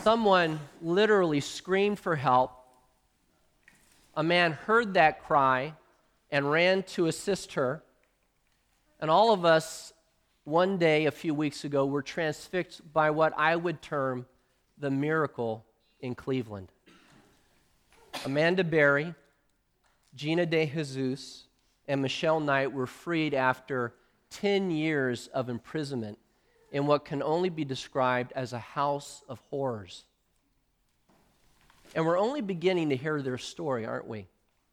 Someone literally screamed for help. A man heard that cry and ran to assist her. And all of us, one day a few weeks ago, were transfixed by what I would term the miracle in Cleveland. Amanda Berry, Gina De Jesus, and Michelle Knight were freed after 10 years of imprisonment in what can only be described as a house of horrors. And we're only beginning to hear their story, aren't we?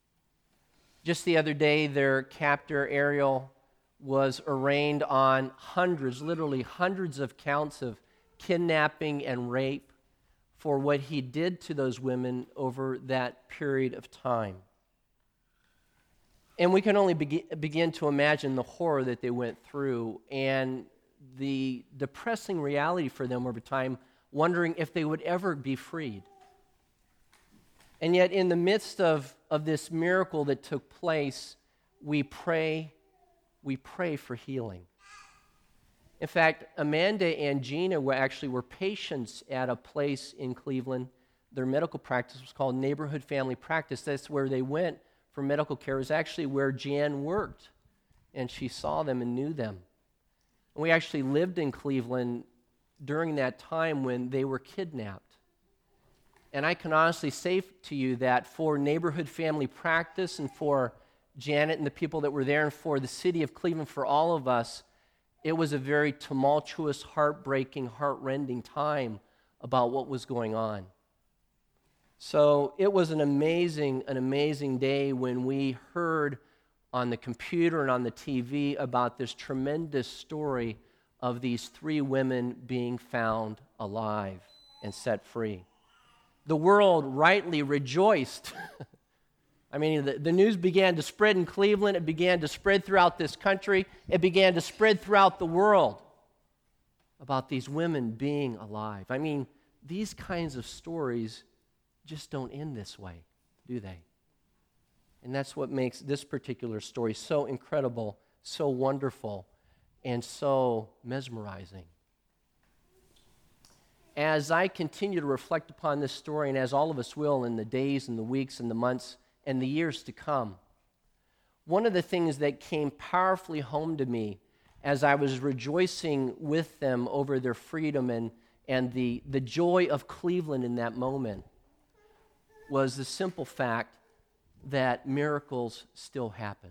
Just the other day, their captor, Ariel, was arraigned on literally hundreds of counts of kidnapping and rape for what he did to those women over that period of time. And we can only begin to imagine the horror that they went through and the depressing reality for them over time, wondering if they would ever be freed. And yet, in the midst of this miracle that took place, we pray for healing. In fact, Amanda and Gina were patients at a place in Cleveland. Their medical practice was called Neighborhood Family Practice. That's where they went for medical care. It was actually where Jan worked, and she saw them and knew them. And we actually lived in Cleveland during that time when they were kidnapped. And I can honestly say to you that for Neighborhood Family Practice and for Janet and the people that were there and for the city of Cleveland, for all of us, it was a very tumultuous, heartbreaking, heart-rending time about what was going on. So it was an amazing day when we heard on the computer and on the TV about this tremendous story of these 3 women being found alive and set free. The world rightly rejoiced. I mean, the news began to spread in Cleveland. It began to spread throughout this country. It began to spread throughout the world about these women being alive. I mean, these kinds of stories just don't end this way, do they? And that's what makes this particular story so incredible, so wonderful, and so mesmerizing. As I continue to reflect upon this story, and as all of us will in the days and the weeks and the months and the years to come, one of the things that came powerfully home to me as I was rejoicing with them over their freedom and the joy of Cleveland in that moment was the simple fact that miracles still happen.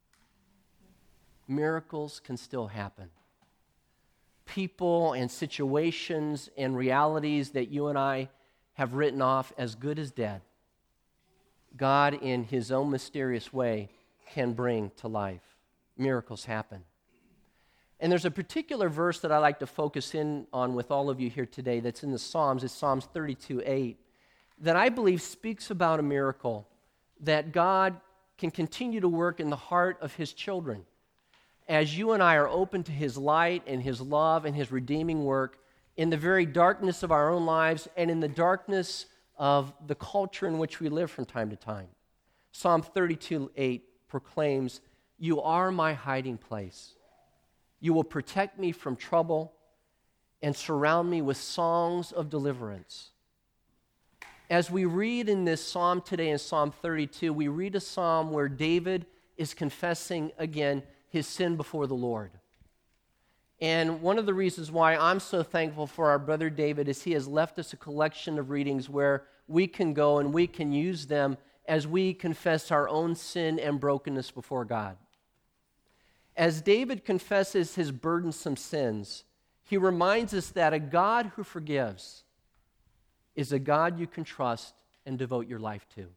Miracles can still happen. People and situations and realities that you and I have written off as good as dead, God, in His own mysterious way, can bring to life. Miracles happen. And there's a particular verse that I like to focus in on with all of you here today that's in the Psalms. It's Psalms 32:8, that I believe speaks about a miracle that God can continue to work in the heart of His children as you and I are open to His light and His love and His redeeming work in the very darkness of our own lives and in the darkness of the culture in which we live from time to time. Psalm 32:8 proclaims, "You are my hiding place. You will protect me from trouble and surround me with songs of deliverance." As we read in this psalm today, in Psalm 32, we read a psalm where David is confessing again his sin before the Lord. And one of the reasons why I'm so thankful for our brother David is he has left us a collection of readings where we can go and we can use them as we confess our own sin and brokenness before God. As David confesses his burdensome sins, he reminds us that a God who forgives is a God you can trust and devote your life to.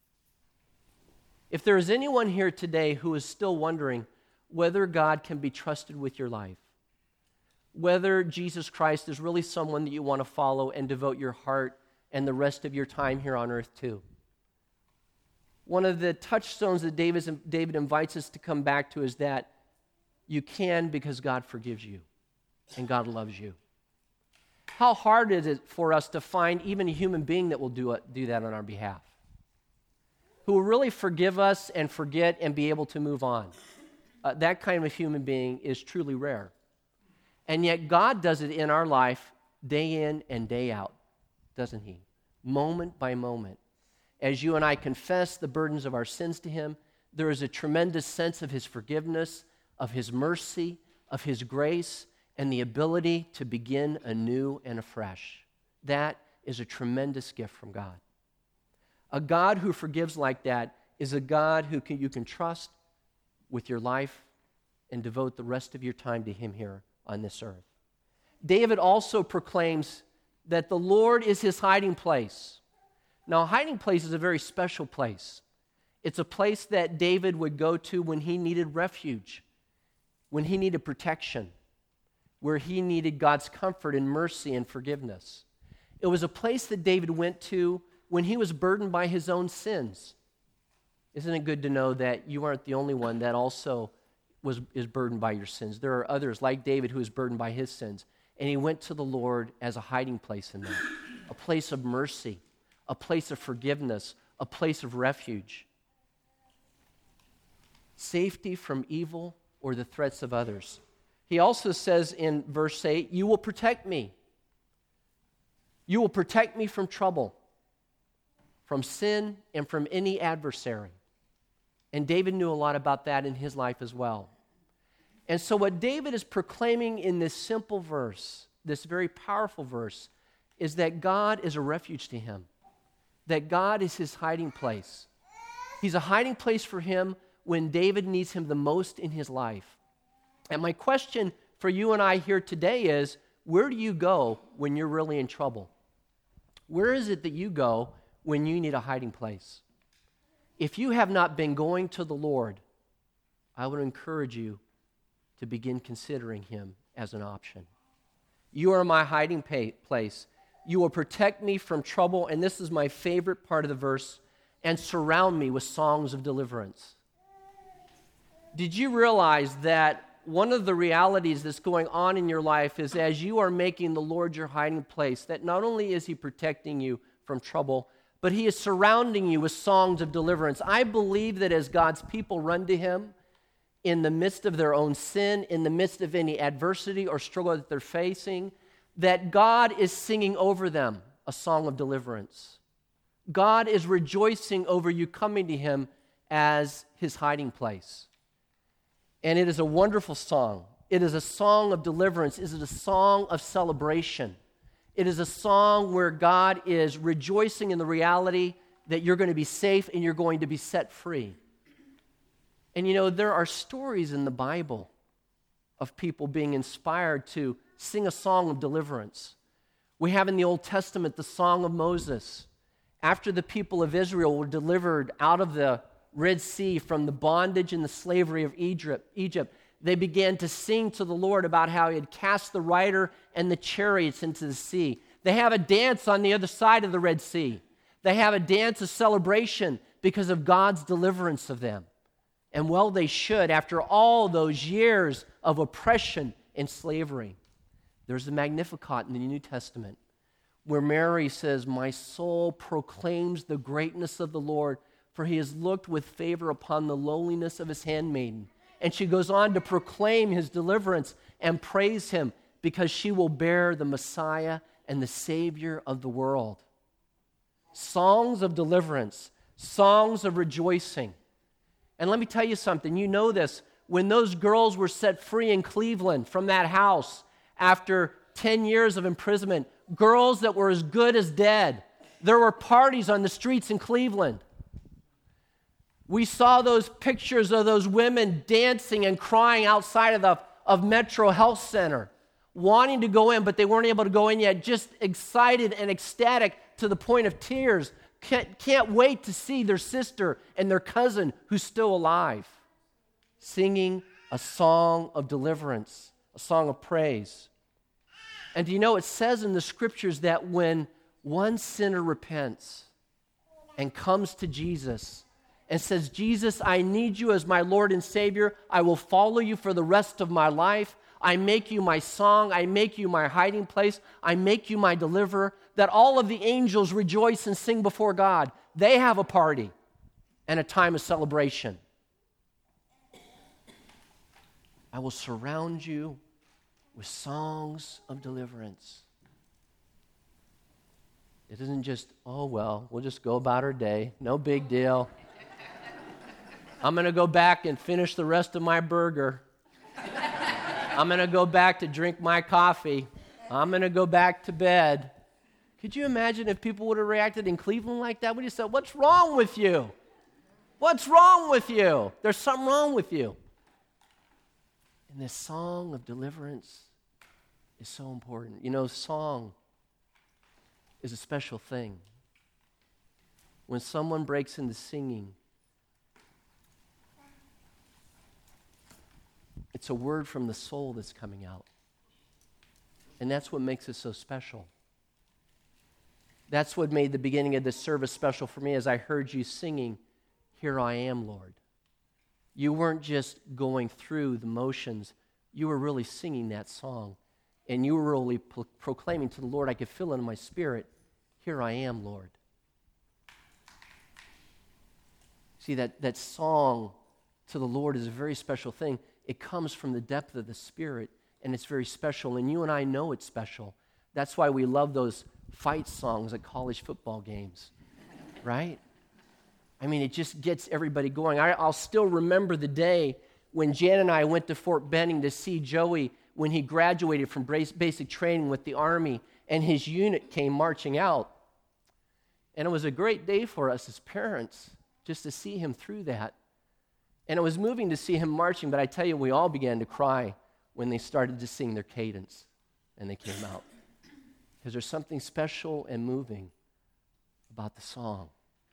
If there is anyone here today who is still wondering whether God can be trusted with your life, whether Jesus Christ is really someone that you want to follow and devote your heart and the rest of your time here on earth to, one of the touchstones that David invites us to come back to is that you can because God forgives you and God loves you. How hard is it for us to find even a human being that will do that on our behalf, who will really forgive us and forget and be able to move on? That kind of a human being is truly rare. And yet God does it in our life day in and day out. doesn't he? Moment by moment. As you and I confess the burdens of our sins to him, there is a tremendous sense of his forgiveness, of his mercy, of his grace, and the ability to begin anew and afresh. That is a tremendous gift from God. A God who forgives like that is a God who you can trust with your life and devote the rest of your time to him here on this earth. David also proclaims that the Lord is his hiding place. Now, a hiding place is a very special place. It's a place that David would go to when he needed refuge, when he needed protection, where he needed God's comfort and mercy and forgiveness. It was a place that David went to when he was burdened by his own sins. Isn't it good to know that you aren't the only one that also is burdened by your sins? There are others like David who is burdened by his sins. And he went to the Lord as a hiding place in that, a place of mercy, a place of forgiveness, a place of refuge. Safety from evil or the threats of others. He also says in verse 8, you will protect me. You will protect me from trouble, from sin, and from any adversary. And David knew a lot about that in his life as well. And so what David is proclaiming in this simple verse, this very powerful verse, is that God is a refuge to him, that God is his hiding place. He's a hiding place for him when David needs him the most in his life. And my question for you and I here today is, where do you go when you're really in trouble? Where is it that you go when you need a hiding place? If you have not been going to the Lord, I would encourage you to begin considering him as an option. You are my hiding place. You will protect me from trouble, and this is my favorite part of the verse, and surround me with songs of deliverance. Did you realize that one of the realities that's going on in your life is as you are making the Lord your hiding place, that not only is he protecting you from trouble, but he is surrounding you with songs of deliverance. I believe that as God's people run to him, in the midst of their own sin, in the midst of any adversity or struggle that they're facing, that God is singing over them a song of deliverance. God is rejoicing over you coming to him as his hiding place. And it is a wonderful song. It is a song of deliverance. It is a song of celebration. It is a song where God is rejoicing in the reality that you're going to be safe and you're going to be set free. And you know, there are stories in the Bible of people being inspired to sing a song of deliverance. We have in the Old Testament the Song of Moses. After the people of Israel were delivered out of the Red Sea from the bondage and the slavery of Egypt, they began to sing to the Lord about how he had cast the rider and the chariots into the sea. They have a dance on the other side of the Red Sea. They have a dance of celebration because of God's deliverance of them. And well, they should, after all those years of oppression and slavery. There's the Magnificat in the New Testament, where Mary says, my soul proclaims the greatness of the Lord, for he has looked with favor upon the lowliness of his handmaiden. And she goes on to proclaim his deliverance and praise him because she will bear the Messiah and the Savior of the world. Songs of deliverance, songs of rejoicing. And let me tell you something, you know this, when those girls were set free in Cleveland from that house after 10 years of imprisonment, girls that were as good as dead, there were parties on the streets in Cleveland. We saw those pictures of those women dancing and crying outside of Metro Health Center, wanting to go in, but they weren't able to go in yet, just excited and ecstatic to the point of tears. Can't wait to see their sister and their cousin who's still alive, singing a song of deliverance, a song of praise. And do you know, it says in the scriptures that when one sinner repents and comes to Jesus and says, Jesus, I need you as my Lord and Savior. I will follow you for the rest of my life. I make you my song. I make you my hiding place. I make you my deliverer. That all of the angels rejoice and sing before God. They have a party and a time of celebration. I will surround you with songs of deliverance. It isn't just, oh, well, we'll just go about our day. No big deal. I'm going to go back and finish the rest of my burger. I'm going to go back to drink my coffee. I'm going to go back to bed. Could you imagine if people would have reacted in Cleveland like that? We just said, what's wrong with you? What's wrong with you? There's something wrong with you. And this song of deliverance is so important. You know, song is a special thing. When someone breaks into singing, it's a word from the soul that's coming out. And that's what makes it so special. That's what made the beginning of this service special for me as I heard you singing, "Here I Am, Lord." You weren't just going through the motions. You were really singing that song. And you were really proclaiming to the Lord, I could feel it in my spirit, "Here I am, Lord." See, that song to the Lord is a very special thing. It comes from the depth of the Spirit, and it's very special. And you and I know it's special. That's why we love those fight songs at college football games, right? I mean, it just gets everybody going. I'll still remember the day when Jan and I went to Fort Benning to see Joey when he graduated from basic training with the Army, and his unit came marching out. And it was a great day for us as parents just to see him through that. And it was moving to see him marching, but I tell you, we all began to cry when they started to sing their cadence and they came out. Because there's something special and moving about the song.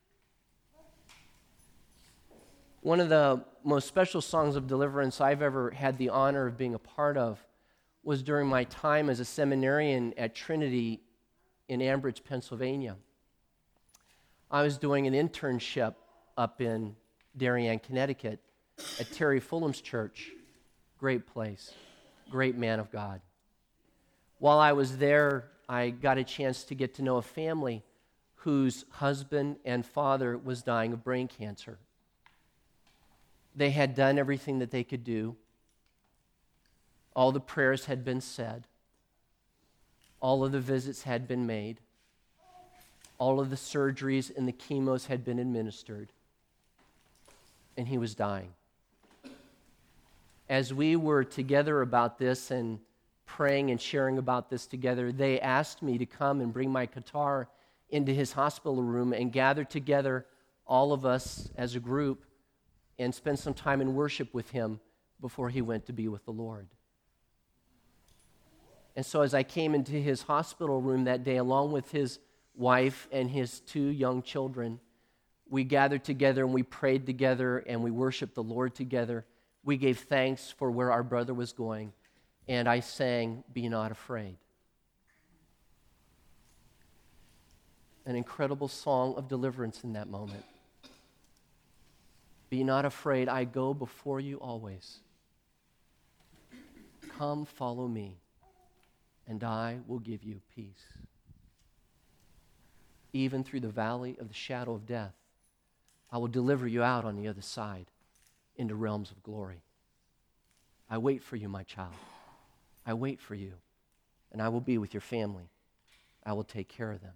One of the most special songs of deliverance I've ever had the honor of being a part of was during my time as a seminarian at Trinity in Ambridge, Pennsylvania. I was doing an internship up in Darien, Connecticut at Terry Fulham's church. Great place, great man of God. While I was there, I got a chance to get to know a family whose husband and father was dying of brain cancer. They had done everything that they could do. All the prayers had been said. All of the visits had been made. All of the surgeries and the chemos had been administered. And he was dying. As we were together about this and praying and sharing about this together, they asked me to come and bring my guitar into his hospital room and gather together, all of us as a group, and spend some time in worship with him before he went to be with the Lord. And so as I came into his hospital room that day, along with his wife and his 2 young children, we gathered together and we prayed together and we worshiped the Lord together. We gave thanks for where our brother was going, and I sang, "Be Not Afraid." An incredible song of deliverance in that moment. Be not afraid, I go before you always. Come, follow me, and I will give you peace. Even through the valley of the shadow of death, I will deliver you out on the other side into realms of glory. I wait for you, my child. I wait for you, and I will be with your family. I will take care of them.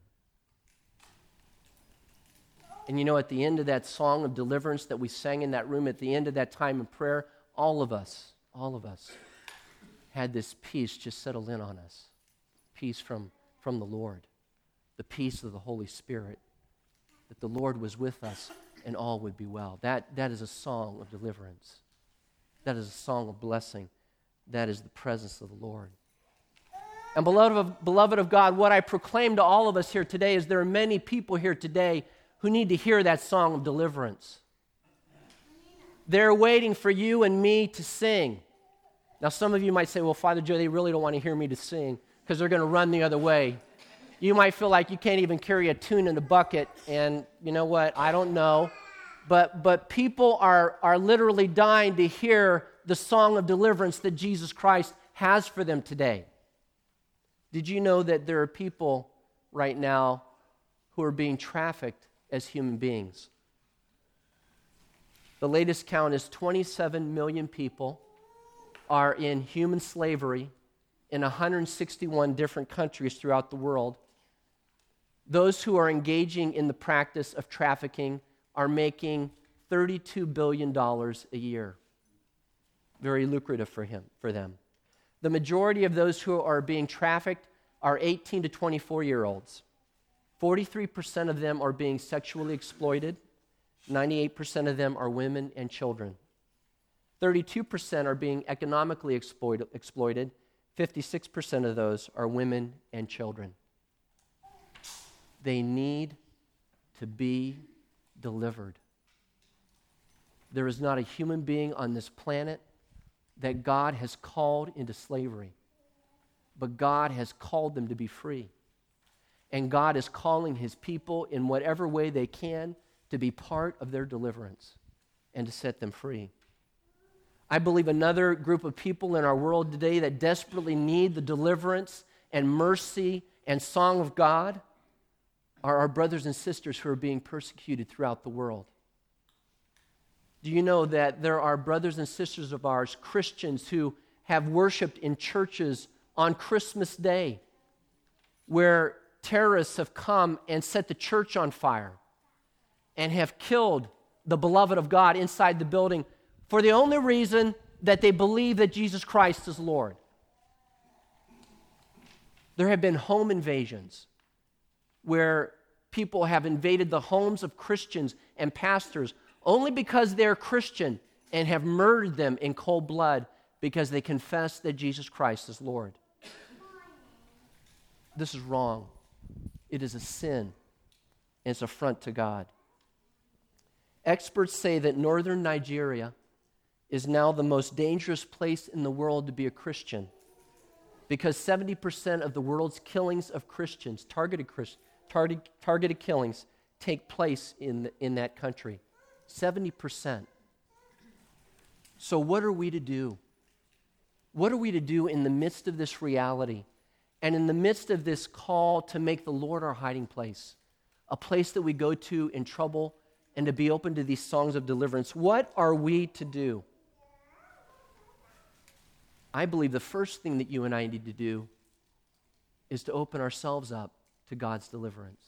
And you know, at the end of that song of deliverance that we sang in that room, at the end of that time of prayer, all of us had this peace just settle in on us. Peace from the Lord. The peace of the Holy Spirit. That the Lord was with us and all would be well. That is a song of deliverance. That is a song of blessing. That is the presence of the Lord. And beloved of God, what I proclaim to all of us here today is there are many people here today who need to hear that song of deliverance. They're waiting for you and me to sing. Now, some of you might say, well, Father Joe, they really don't want to hear me to sing because they're going to run the other way. You might feel like you can't even carry a tune in a bucket, and you know what? I don't know. But people are literally dying to hear the song of deliverance that Jesus Christ has for them today. Did you know that there are people right now who are being trafficked as human beings? The latest count is 27 million people are in human slavery in 161 different countries throughout the world. those who are engaging in the practice of trafficking are making $32 billion a year. Very lucrative for them. The majority of those who are being trafficked are 18 to 24-year-olds. 43% of them are being sexually exploited. 98% of them are women and children. 32% are being economically exploited. 56% of those are women and children. They need to be delivered. There is not a human being on this planet that God has called into slavery, but God has called them to be free. And God is calling his people in whatever way they can to be part of their deliverance and to set them free. I believe another group of people in our world today that desperately need the deliverance and mercy and song of God are our brothers and sisters who are being persecuted throughout the world. Do you know that there are brothers and sisters of ours, Christians, who have worshiped in churches on Christmas Day where terrorists have come and set the church on fire and have killed the beloved of God inside the building for the only reason that they believe that Jesus Christ is Lord? There have been home invasions where people have invaded the homes of Christians and pastors only because they're Christian and have murdered them in cold blood because they confess that Jesus Christ is Lord. This is wrong. It is a sin, and it's an affront to God. Experts say that northern Nigeria is now the most dangerous place in the world to be a Christian because 70% of the world's killings of Christians, targeted killings, take place in that country. 70%. So what are we to do? What are we to do in the midst of this reality and in the midst of this call to make the Lord our hiding place, a place that we go to in trouble and to be open to these songs of deliverance? What are we to do? I believe the first thing that you and I need to do is to open ourselves up to God's deliverance.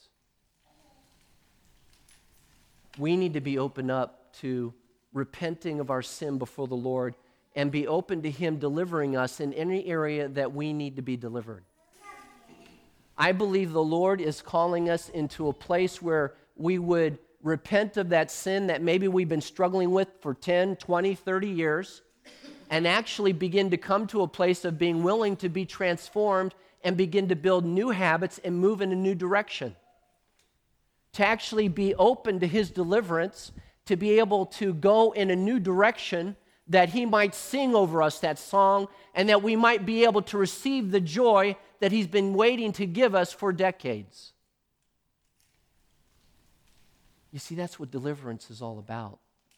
We need to be open up to repenting of our sin before the Lord and be open to him delivering us in any area that we need to be delivered. I believe the Lord is calling us into a place where we would repent of that sin that maybe we've been struggling with for 10, 20, 30 years and actually begin to come to a place of being willing to be transformed and begin to build new habits and move in a new direction. To actually be open to his deliverance, to be able to go in a new direction, that he might sing over us that song and that we might be able to receive the joy that he's been waiting to give us for decades. You see, that's what deliverance is all about.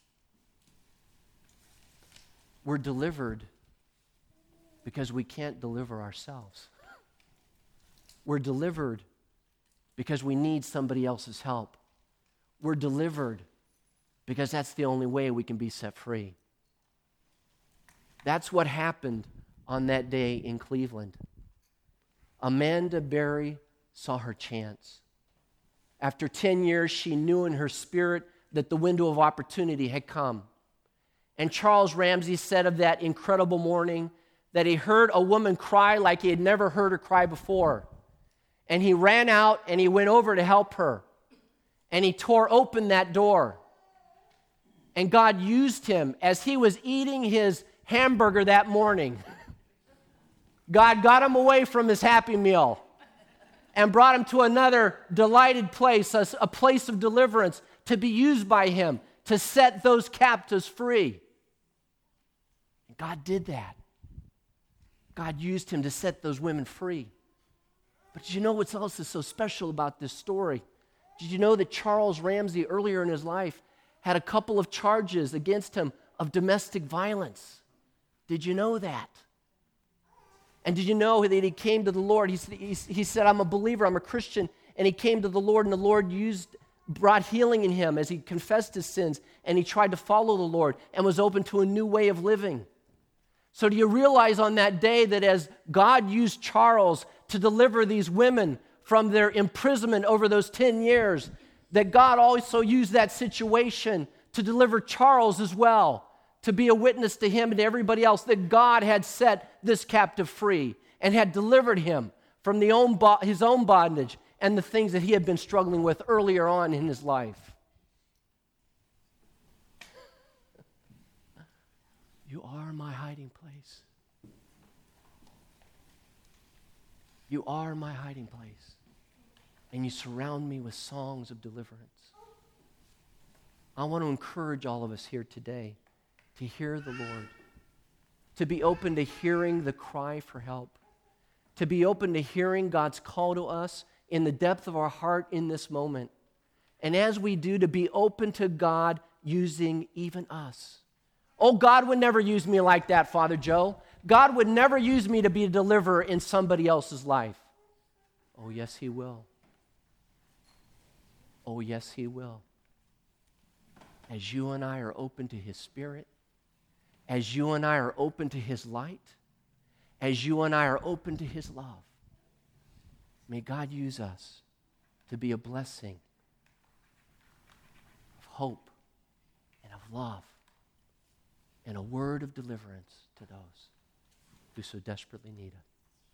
We're delivered because we can't deliver ourselves. We're delivered because we need somebody else's help. We're delivered because that's the only way we can be set free. That's what happened on that day in Cleveland. Amanda Berry saw her chance. After 10 years, she knew in her spirit that the window of opportunity had come. And Charles Ramsey said of that incredible morning that he heard a woman cry like he had never heard her cry before. And he ran out and he went over to help her. And he tore open that door. And God used him as he was eating his hamburger that morning. God got him away from his Happy Meal and brought him to another delighted place, a place of deliverance, to be used by him to set those captives free. And God did that. God used him to set those women free. But did you know what else is so special about this story? Did you know that Charles Ramsey, earlier in his life, had a couple of charges against him of domestic violence? Did you know that? And did you know that he came to the Lord? He said, I'm a believer, I'm a Christian. And he came to the Lord, and the Lord brought healing in him as he confessed his sins, and he tried to follow the Lord and was open to a new way of living. So do you realize on that day that as God used Charles to deliver these women from their imprisonment over those 10 years, that God also used that situation to deliver Charles as well, to be a witness to him and to everybody else, that God had set this captive free and had delivered him from his own bondage and the things that he had been struggling with earlier on in his life. You are my hiding place. You are my hiding place. And you surround me with songs of deliverance. I want to encourage all of us here today to hear the Lord, to be open to hearing the cry for help, to be open to hearing God's call to us in the depth of our heart in this moment. And as we do, to be open to God using even us. Oh, God would never use me like that, Father Joe. God would never use me to be a deliverer in somebody else's life. Oh, yes, He will. Oh, yes, He will. As you and I are open to His Spirit, as you and I are open to His light, as you and I are open to His love, may God use us to be a blessing of hope and of love and a word of deliverance to those who so desperately need it.